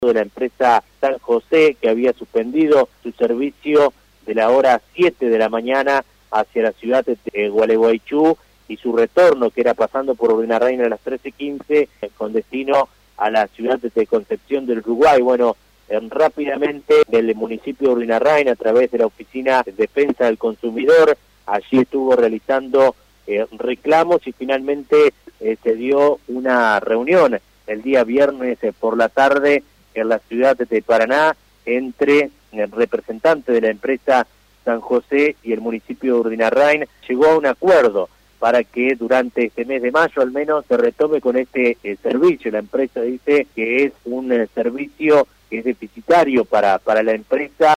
de la empresa San José, que había suspendido su servicio de la hora 7 de la mañana hacia la ciudad de Gualeguaychú y su retorno, que era pasando por Urdangarin a las 13:15, con destino a la ciudad de Concepción del Uruguay. Bueno, rápidamente el municipio de Urdangarin, a través de la Oficina de Defensa del Consumidor, allí estuvo realizando reclamos y finalmente se dio una reunión el día viernes por la tarde en la ciudad de Paraná entre el representante de la empresa San José y el municipio de Urdangarin. Llegó a un acuerdo para que durante este mes de mayo al menos se retome con este servicio. La empresa dice que es un servicio que es deficitario para la empresa.